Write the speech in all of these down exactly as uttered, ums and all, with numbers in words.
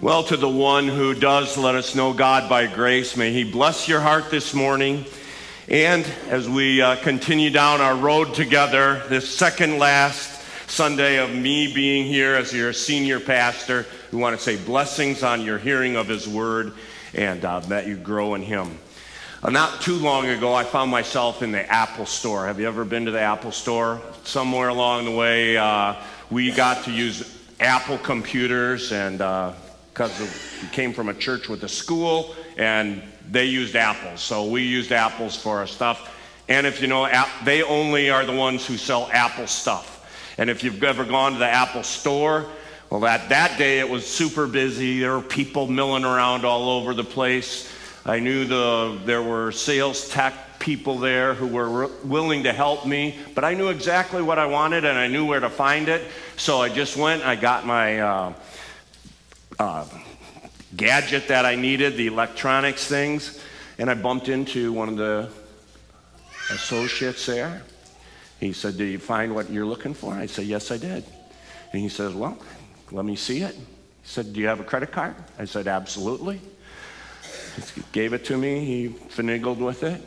Well, to the one who does let us know God by grace, may he bless your heart this morning. And as we uh, continue down our road together, this second last Sunday of me being here as your senior pastor, we want to say blessings on your hearing of his word, and uh, that you grow in him. Uh, not too long ago, I found myself in the Apple store. Have you ever been to the Apple store? Somewhere along the way, uh, we got to use Apple computers, and uh, because we came from a church with a school, and they used apples, so we used apples for our stuff. And if you know, they only are the ones who sell Apple stuff. And if you've ever gone to the Apple store, well, that, that day it was super busy. There were people milling around all over the place. I knew the there were sales tech people there who were willing to help me, but I knew exactly what I wanted, and I knew where to find it. So I just went and I got my uh, uh, gadget that I needed, the electronics things, and I bumped into one of the associates there. He said, "Did you find what you're looking for?" I said, "Yes, I did." And he says, "Well, let me see it." He said, "Do you have a credit card?" I said, "Absolutely." He gave it to me. He finagled with it.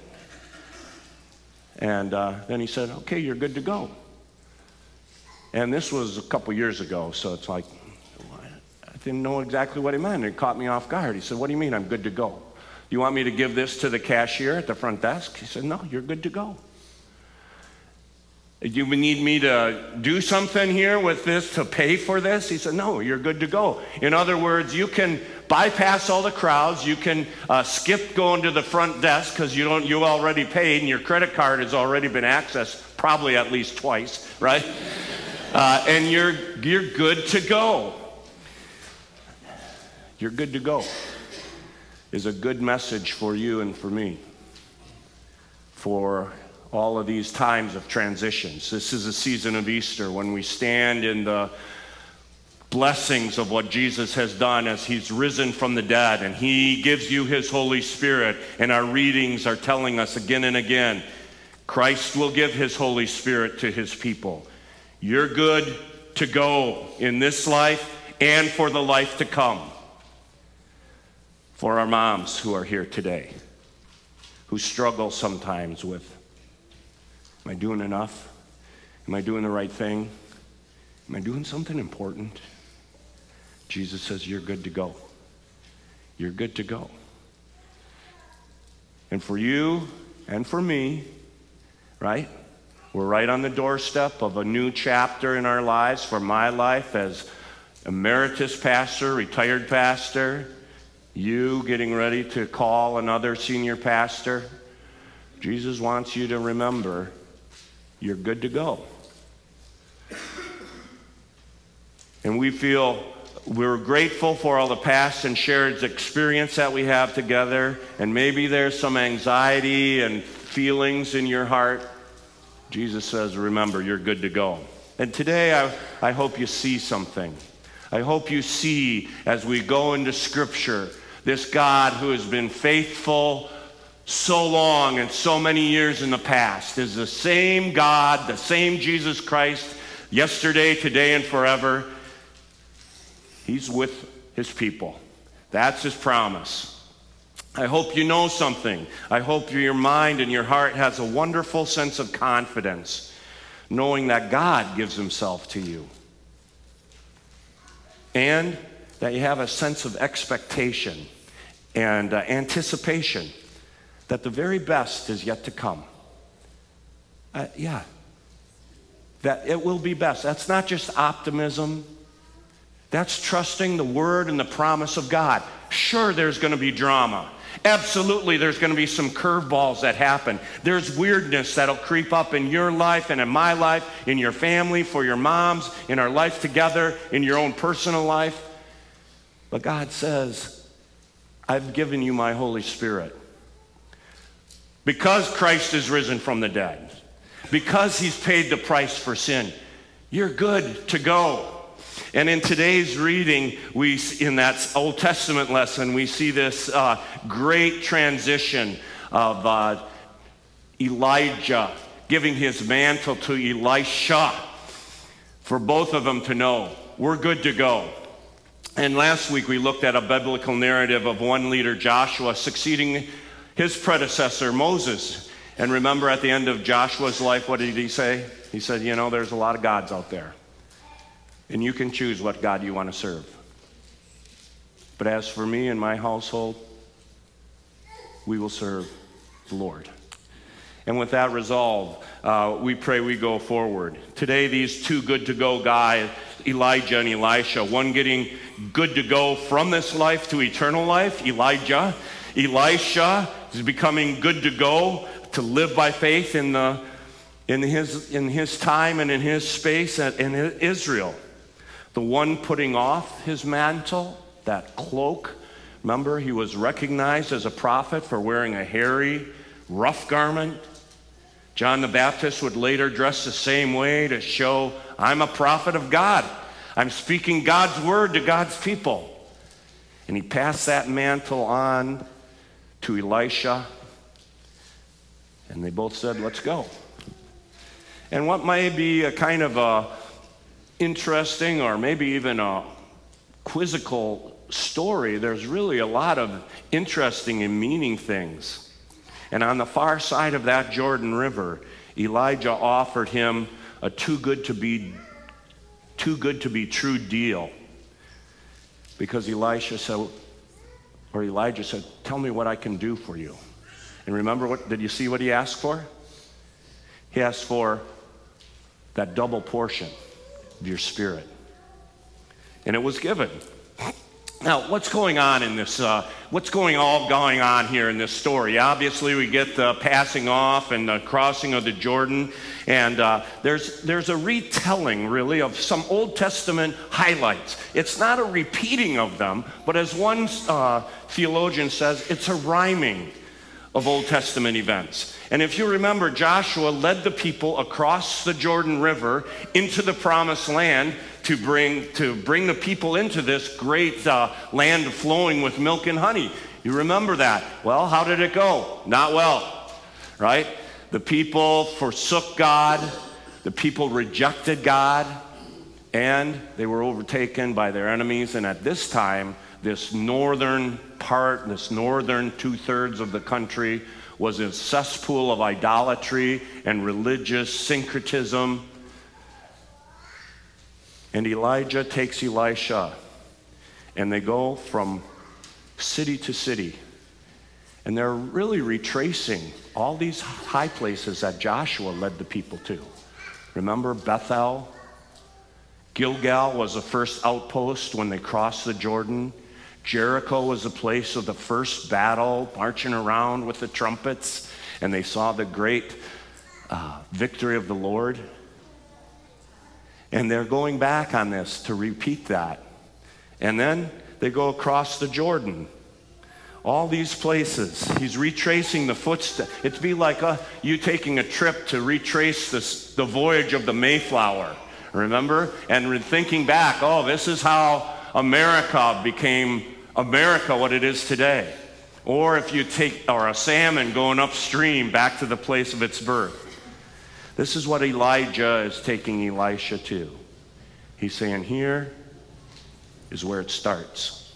And uh, then he said, "Okay, you're good to go." And this was a couple years ago, so it's like, I didn't know exactly what he meant. It caught me off guard. He said, "What do you mean I'm good to go? You want me to give this to the cashier at the front desk?" He said, "No, you're good to go." "You need me to do something here with this to pay for this?" He said, "No, you're good to go." In other words, you can bypass all the crowds. You can uh, skip going to the front desk because you don't you already paid and your credit card has already been accessed probably at least twice, right? uh, and you're you're good to go. You're good to go is a good message for you and for me for all of these times of transitions. This is a season of Easter when we stand in the blessings of what Jesus has done as he's risen from the dead, and he gives you his Holy Spirit, and our readings are telling us again and again, Christ will give his Holy Spirit to his people. You're good to go in this life and for the life to come. For our moms who are here today, who struggle sometimes with, am I doing enough? Am I doing the right thing? Am I doing something important? Jesus says, you're good to go. You're good to go. And for you and for me, right? We're right on the doorstep of a new chapter in our lives. For my life as emeritus pastor, retired pastor, you getting ready to call another senior pastor. Jesus wants you to remember you're good to go. And we feel we're grateful for all the past and shared experience that we have together. And maybe there's some anxiety and feelings in your heart. Jesus says, remember, you're good to go. And today, I, I hope you see something. I hope you see, as we go into Scripture, this God who has been faithful so long and so many years in the past is the same God, the same Jesus Christ, yesterday, today, and forever. He's with his people. That's his promise. I hope you know something. I hope your mind and your heart has a wonderful sense of confidence, knowing that God gives himself to you. And that you have a sense of expectation and uh, anticipation that the very best is yet to come. Uh, yeah, that it will be best. That's not just optimism. That's trusting the word and the promise of God. Sure, there's going to be drama. Absolutely, there's going to be some curveballs that happen. There's weirdness that'll creep up in your life and in my life, in your family, for your moms, in our life together, in your own personal life. But God says, I've given you my Holy Spirit. Because Christ is risen from the dead, because he's paid the price for sin, you're good to go. And in today's reading, we in that Old Testament lesson, we see this uh, great transition of uh, Elijah giving his mantle to Elisha for both of them to know, we're good to go. And last week we looked at a biblical narrative of one leader, Joshua, succeeding his predecessor, Moses. And remember, at the end of Joshua's life, what did he say? He said, you know, there's a lot of gods out there, and you can choose what God you want to serve. But as for me and my household, we will serve the Lord. And with that resolve, uh, we pray we go forward. Today, these two good-to-go guys, Elijah and Elisha, one getting good to go from this life to eternal life, Elijah. Elisha is becoming good to go to live by faith in the in his in his time and in his space in Israel. The one putting off his mantle, that cloak. Remember, he was recognized as a prophet for wearing a hairy, rough garment. John the Baptist would later dress the same way to show, I'm a prophet of God. I'm speaking God's word to God's people. And he passed that mantle on to Elisha, and they both said, let's go. And what may be a kind of a interesting or maybe even a quizzical story, there's really a lot of interesting and meaning things. And on the far side of that Jordan River, Elijah offered him a too good to be too good to be true deal. Because Elisha said, or Elijah said, tell me what I can do for you. And remember, what did you see what he asked for? He asked for that double portion of your spirit. And it was given. Now, what's going on in this, uh, what's going all going on here in this story? Obviously, we get the passing off and the crossing of the Jordan, and uh, there's, there's a retelling, really, of some Old Testament highlights. It's not a repeating of them, but as one uh, theologian says, it's a rhyming of Old Testament events. And if you remember, Joshua led the people across the Jordan River into the promised land to bring to bring the people into this great uh, land flowing with milk and honey. You remember that? Well, how did it go? Not well, right? The people forsook God. The people rejected God. And they were overtaken by their enemies. And at this time, this northern part, this northern two-thirds of the country was a cesspool of idolatry and religious syncretism. And Elijah takes Elisha, and they go from city to city. And they're really retracing all these high places that Joshua led the people to. Remember Bethel? Gilgal was the first outpost when they crossed the Jordan. Jericho was the place of the first battle, marching around with the trumpets, and they saw the great uh, victory of the Lord. And they're going back on this to repeat that. And then they go across the Jordan. All these places. He's retracing the footsteps. It'd be like a, you taking a trip to retrace this, the voyage of the Mayflower. Remember? And thinking back, oh, this is how America became America, what it is today. Or if you take, or a salmon going upstream back to the place of its birth. This is what Elijah is taking Elisha to. He's saying, here is where it starts.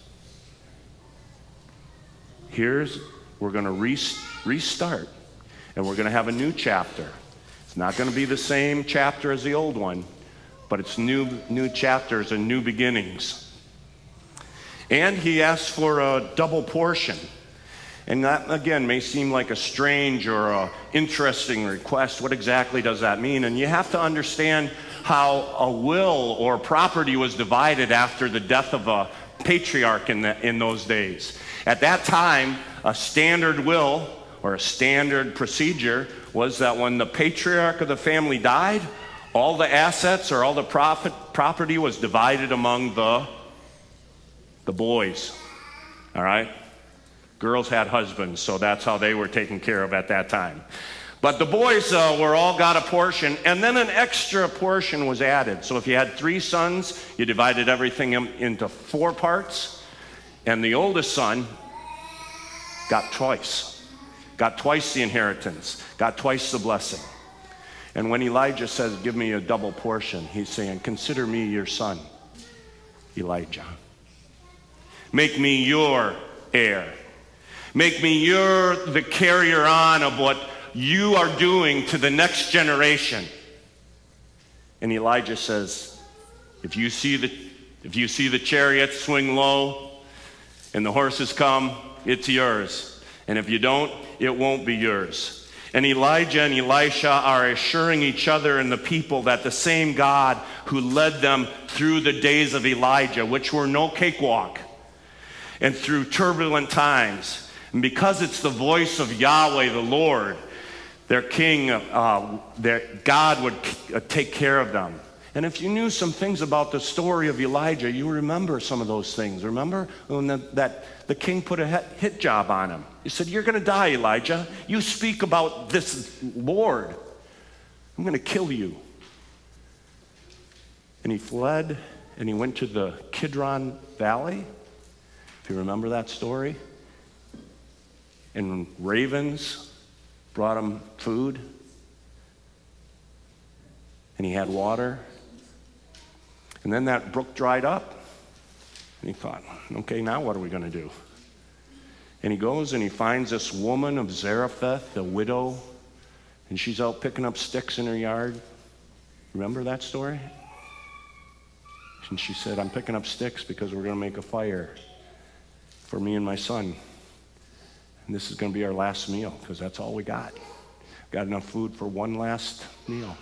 Here's, we're going to re- restart, and we're going to have a new chapter. It's not going to be the same chapter as the old one, but it's new, new chapters and new beginnings. And he asks for a double portion. And that, again, may seem like a strange or a interesting request. What exactly does that mean? And you have to understand how a will or property was divided after the death of a patriarch in, the, in those days. At that time, a standard will or a standard procedure was that when the patriarch of the family died, all the assets or all the profit, property was divided among the, the boys. All right? Girls had husbands, so that's how they were taken care of at that time. But the boys uh, were all got a portion, and then an extra portion was added. So if you had three sons, you divided everything in, into four parts, and the oldest son got twice, got twice the inheritance, got twice the blessing. And when Elijah says, give me a double portion, he's saying, consider me your son, Elijah. Make me your heir. Make me your, the carrier on of what you are doing to the next generation. And Elijah says, if you see the, if you see the chariot swing low and the horses come, it's yours. And if you don't, it won't be yours. And Elijah and Elisha are assuring each other and the people that the same God who led them through the days of Elijah, which were no cakewalk, and through turbulent times, and because it's the voice of Yahweh, the Lord, their king, uh, their God would uh, take care of them. And if you knew some things about the story of Elijah, you remember some of those things. Remember when the, that the king put a hit job on him? He said, you're going to die, Elijah. You speak about this Lord. I'm going to kill you. And he fled, and he went to the Kidron Valley. If you remember that story. And ravens brought him food. And he had water. And then that brook dried up. And he thought, okay, now what are we going to do? And he goes and he finds this woman of Zarephath, a widow, and she's out picking up sticks in her yard. Remember that story? And she said, I'm picking up sticks because we're going to make a fire for me and my son. And this is going to be our last meal because that's all we got. Got enough food for one last meal.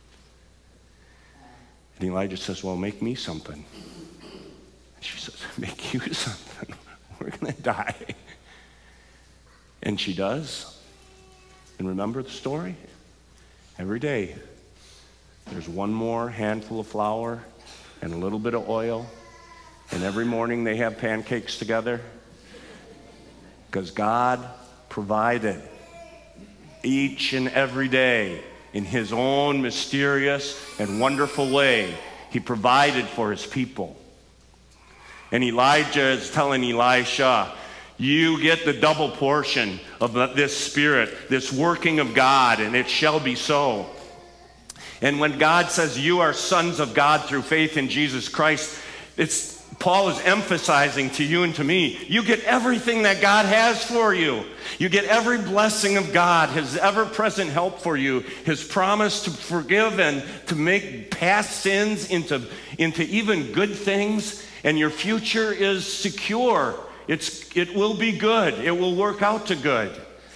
And Elijah says, well, make me something. And she says, make you something. We're going to die. And she does. And remember the story? Every day, there's one more handful of flour and a little bit of oil. And every morning they have pancakes together. Because God provided each and every day in his own mysterious and wonderful way. He provided for his people. And Elijah is telling Elisha, you get the double portion of this spirit, this working of God, and it shall be so. And when God says you are sons of God through faith in Jesus Christ, it's Paul is emphasizing to you and to me, you get everything that God has for you. You get every blessing of God, his ever-present help for you, his promise to forgive and to make past sins into, into even good things, and your future is secure. It's, it will be good. It will work out to good.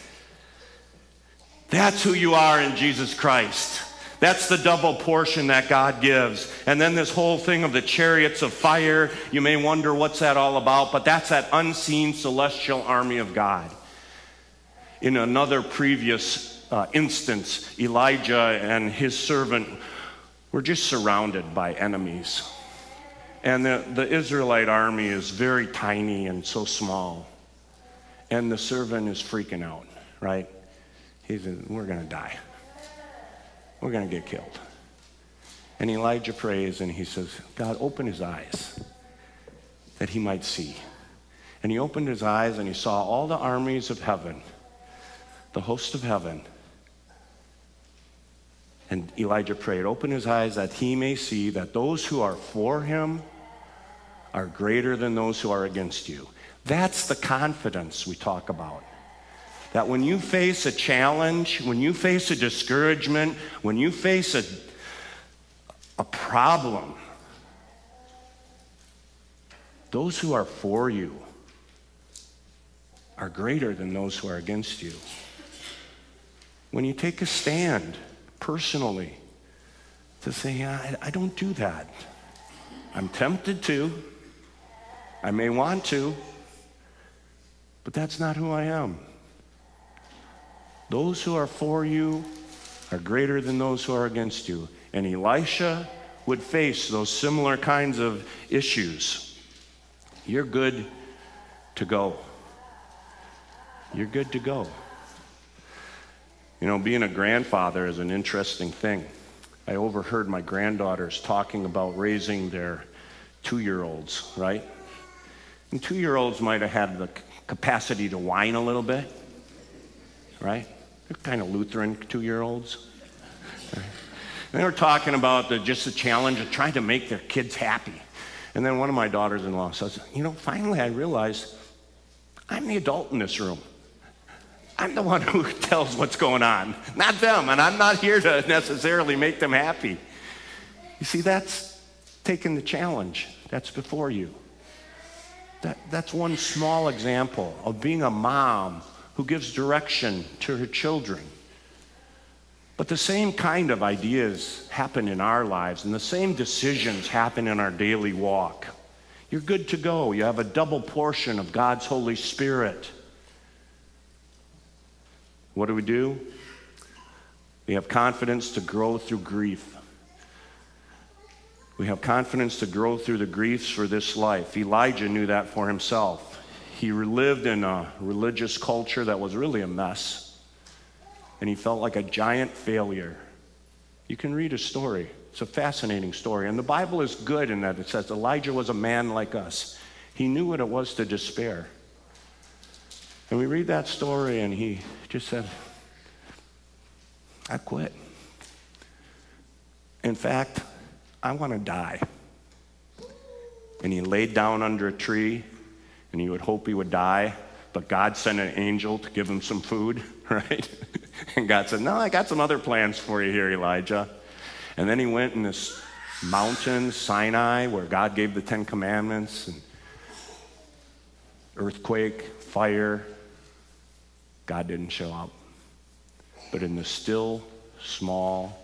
That's who you are in Jesus Christ. That's the double portion that God gives. And then this whole thing of the chariots of fire, you may wonder what's that all about, but that's that unseen celestial army of God. In another previous uh, instance, Elijah and his servant were just surrounded by enemies. And the, the Israelite army is very tiny and so small. And the servant is freaking out, right? He said, we're going to die. We're going to get killed. And Elijah prays and he says, God, open his eyes that he might see. And he opened his eyes and he saw all the armies of heaven, the host of heaven. And Elijah prayed, open his eyes that he may see that those who are for him are greater than those who are against you. That's the confidence we talk about. That when you face a challenge, when you face a discouragement, when you face a, a problem, those who are for you are greater than those who are against you. When you take a stand personally to say, yeah, I, I don't do that. I'm tempted to. I may want to, but that's not who I am. Those who are for you are greater than those who are against you. And Elisha would face those similar kinds of issues. You're good to go. You're good to go. You know, being a grandfather is an interesting thing. I overheard my granddaughters talking about raising their two-year-olds, right? And two-year-olds might have had the capacity to whine a little bit, right? They're kind of Lutheran two-year-olds. Right? And they were talking about the, just the challenge of trying to make their kids happy. And then one of my daughters-in-law says, you know, finally I realized I'm the adult in this room. I'm the one who tells what's going on, not them, and I'm not here to necessarily make them happy. You see, that's taking the challenge that's before you. That, that's one small example of being a mom who gives direction to her children. But the same kind of ideas happen in our lives, and the same decisions happen in our daily walk. You're good to go. You have a double portion of God's Holy Spirit. What do we do? We have confidence to grow through grief. We have confidence to grow through the griefs for this life. Elijah knew that for himself. He lived in a religious culture that was really a mess, and he felt like a giant failure. You can read his story. It's a fascinating story, and the Bible is good in that it says Elijah was a man like us. He knew what it was to despair. And we read that story, and he just said, I quit. In fact, I want to die. And he laid down under a tree, and he would hope he would die, but God sent an angel to give him some food, right? And God said, no, I got some other plans for you here, Elijah. And then he went in this mountain, Sinai, where God gave the Ten Commandments, and earthquake, fire. God didn't show up. But in the still, small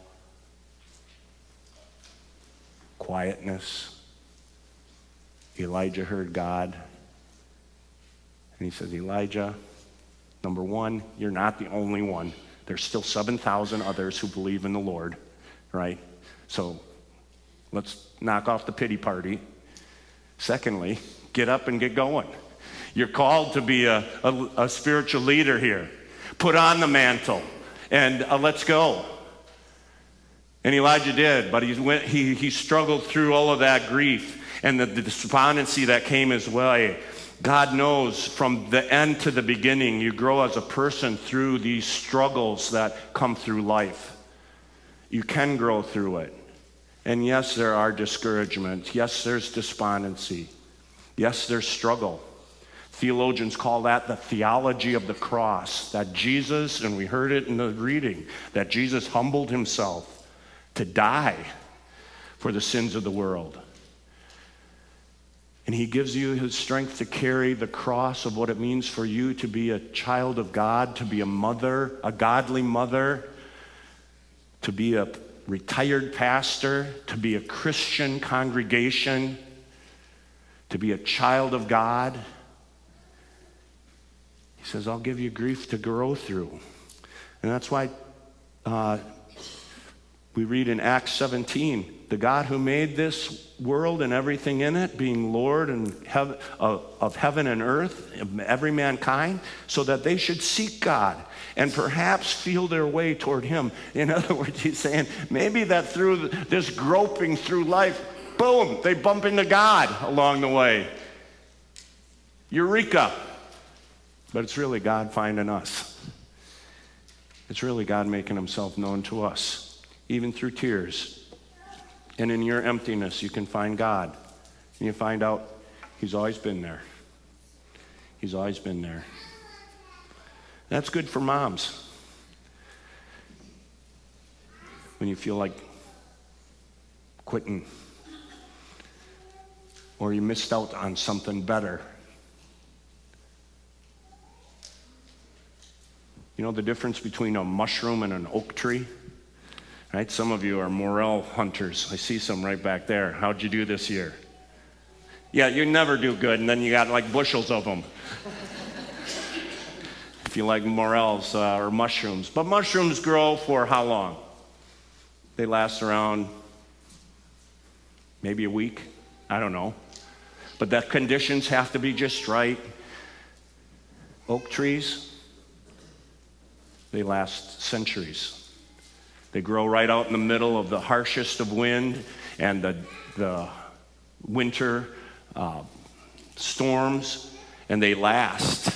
quietness, Elijah heard God. And he says, Elijah, number one, you're not the only one. There's still seven thousand others who believe in the Lord, right? So let's knock off the pity party. Secondly, get up and get going. You're called to be a, a, a spiritual leader here. Put on the mantle and uh, let's go. And Elijah did, but he went. He, he struggled through all of that grief and the, the despondency that came his way. God knows from the end to the beginning, you grow as a person through these struggles that come through life. You can grow through it. And yes, there are discouragements. Yes, there's despondency. Yes, there's struggle. Theologians call that the theology of the cross, that Jesus, and we heard it in the reading, that Jesus humbled himself to die for the sins of the world. And he gives you his strength to carry the cross of what it means for you to be a child of God, to be a mother, a godly mother, to be a retired pastor, to be a Christian congregation, to be a child of God. He says, I'll give you grief to grow through. And that's why uh, we read in Acts seventeen, the God who made this world and everything in it, being Lord and heaven, of, of heaven and earth, of every mankind, so that they should seek God and perhaps feel their way toward him. In other words, he's saying maybe that through this groping through life, boom, they bump into God along the way. Eureka. But it's really God finding us. It's really God making himself known to us, even through tears. And in your emptiness, you can find God. And you find out he's always been there. He's always been there. That's good for moms. When you feel like quitting, or you missed out on something better. You know the difference between a mushroom and an oak tree? Right? Some of you are morel hunters. I see some right back there. How'd you do this year? Yeah, you never do good, and then you got like bushels of them. If you like morels uh, or mushrooms. But mushrooms grow for how long? They last around maybe a week. I don't know. But the conditions have to be just right. Oak trees, they last centuries. They grow right out in the middle of the harshest of wind and the, the winter uh, storms, and they last.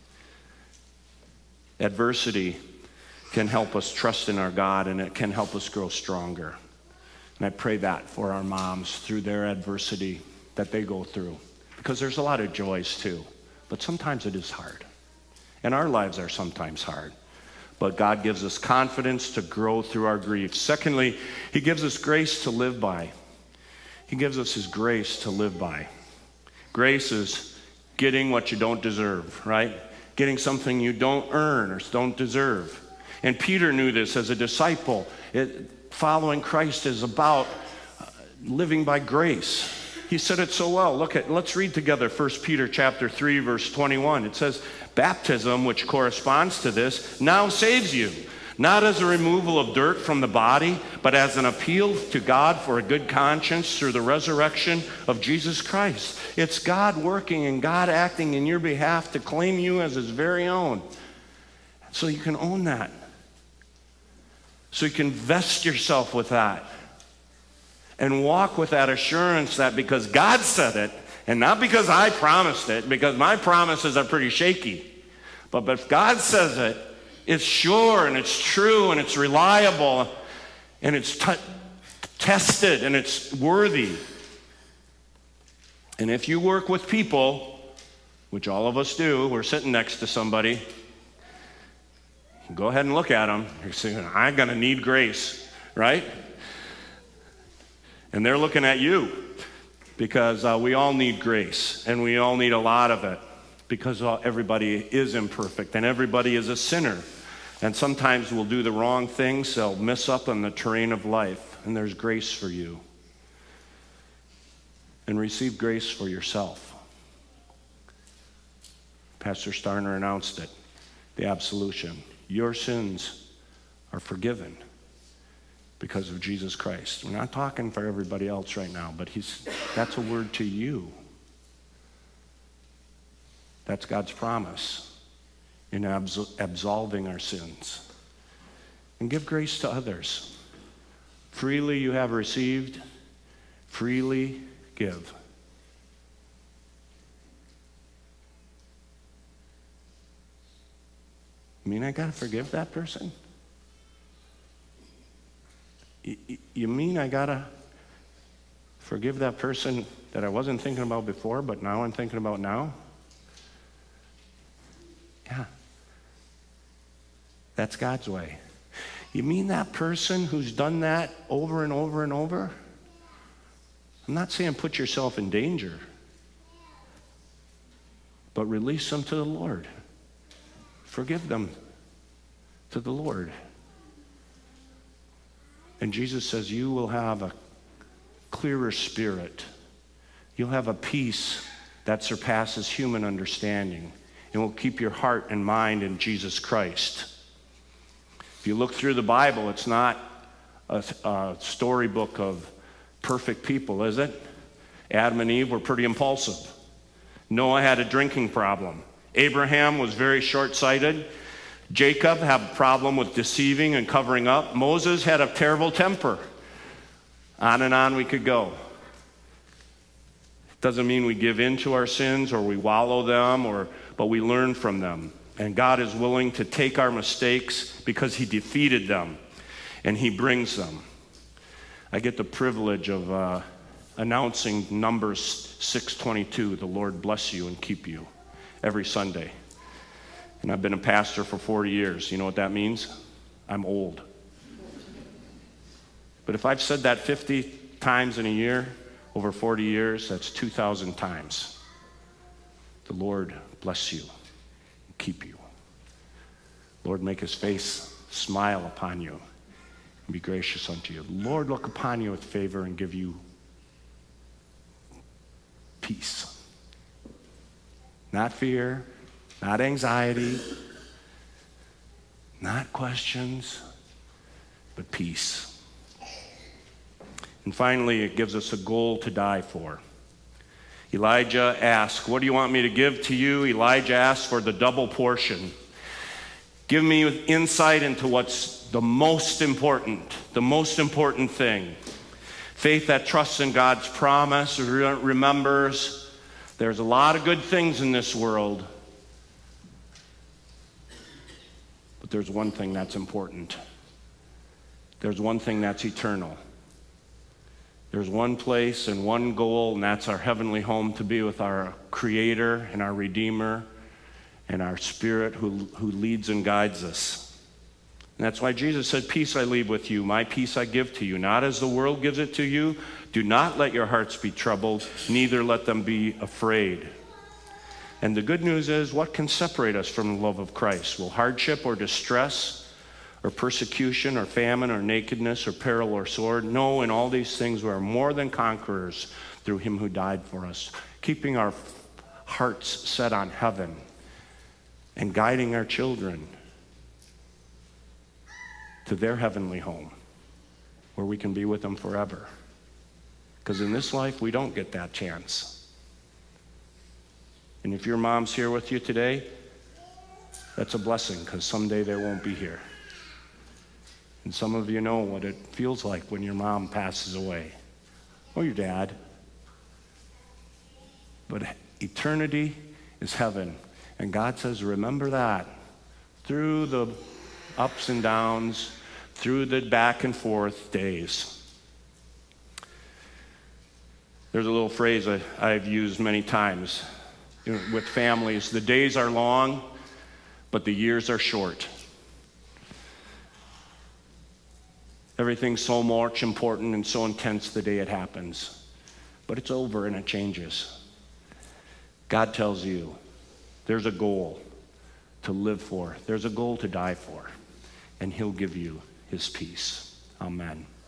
Adversity can help us trust in our God, and it can help us grow stronger. And I pray that for our moms through their adversity. that they go through, because there's a lot of joys too, but sometimes it is hard. And our lives are sometimes hard. But God gives us confidence to grow through our grief. Secondly, he gives us grace to live by. He gives us his grace to live by. Grace is getting what you don't deserve, right? Getting something you don't earn or don't deserve. And Peter knew this as a disciple. It, following Christ is about uh, living by grace. He said it so well. Look at, let's read together First Peter chapter three, verse twenty-one. It says, baptism, which corresponds to this, now saves you, not as a removal of dirt from the body, but as an appeal to God for a good conscience through the resurrection of Jesus Christ. It's God working and God acting in your behalf to claim you as his very own. So you can own that. So you can vest yourself with that and walk with that assurance that because God said it, and not because I promised it, because my promises are pretty shaky, but if God says it, it's sure and it's true and it's reliable and it's t- tested and it's worthy. And if you work with people, which all of us do, we're sitting next to somebody, go ahead and look at them. You're saying, I'm going to need grace, right? And they're looking at you because uh, we all need grace and we all need a lot of it because uh, everybody is imperfect and everybody is a sinner. And sometimes we'll do the wrong things. They'll miss up on the terrain of life. And there's grace for you. And receive grace for yourself. Pastor Starner announced it. The absolution. Your sins are forgiven because of Jesus Christ. We're not talking for everybody else right now, but he's that's a word to you. That's God's promise in absol- absolving our sins. And give grace to others. Freely you have received, freely give. You mean I got to forgive that person? You mean I got to forgive that person that I wasn't thinking about before, but now I'm thinking about now? Yeah. That's God's way. You mean that person who's done that over and over and over? I'm not saying put yourself in danger, but release them to the Lord. Forgive them to the Lord. And Jesus says you will have a clearer spirit. You'll have a peace that surpasses human understanding and will keep your heart and mind in Jesus Christ. If you look through the Bible, it's not a, a storybook of perfect people, is it? Adam and Eve were pretty impulsive. Noah had a drinking problem. Abraham was very short-sighted. Jacob had a problem with deceiving and covering up. Moses had a terrible temper. On and on we could go. Doesn't mean we give in to our sins or we wallow them, or but we learn from them. And God is willing to take our mistakes because he defeated them and he brings them. I get the privilege of uh, announcing Numbers six twenty-two, the Lord bless you and keep you, every Sunday. And I've been a pastor for forty years. You know what that means? I'm old. But if I've said that fifty times in a year, over forty years, that's two thousand times. The Lord bless you and keep you. Lord, make his face smile upon you and be gracious unto you. Lord, look upon you with favor and give you peace. Not fear, not anxiety, not questions, but peace. And finally, it gives us a goal to die for. Elijah asked, what do you want me to give to you? Elijah asked for the double portion. Give me insight into what's the most important, the most important thing. Faith that trusts in God's promise, remembers there's a lot of good things in this world, but there's one thing that's important. There's one thing that's eternal. There's one place and one goal, and that's our heavenly home, to be with our Creator and our Redeemer and our Spirit who, who leads and guides us. And that's why Jesus said, peace I leave with you, my peace I give to you. Not as the world gives it to you. Do not let your hearts be troubled, neither let them be afraid. And the good news is, what can separate us from the love of Christ? Will hardship or distress or persecution or famine or nakedness or peril or sword? No, in all these things we are more than conquerors through him who died for us, keeping our hearts set on heaven and guiding our children to their heavenly home where we can be with them forever. Because in this life, we don't get that chance. And if your mom's here with you today, that's a blessing, because someday they won't be here. And some of you know what it feels like when your mom passes away, or your dad. But eternity is heaven. And God says, remember that. Through the ups and downs, through the back and forth days. There's a little phrase I, I've used many times with families. The days are long, but the years are short. Everything's so much important and so intense the day it happens. But it's over and it changes. God tells you there's a goal to live for. There's a goal to die for. And he'll give you his peace. Amen.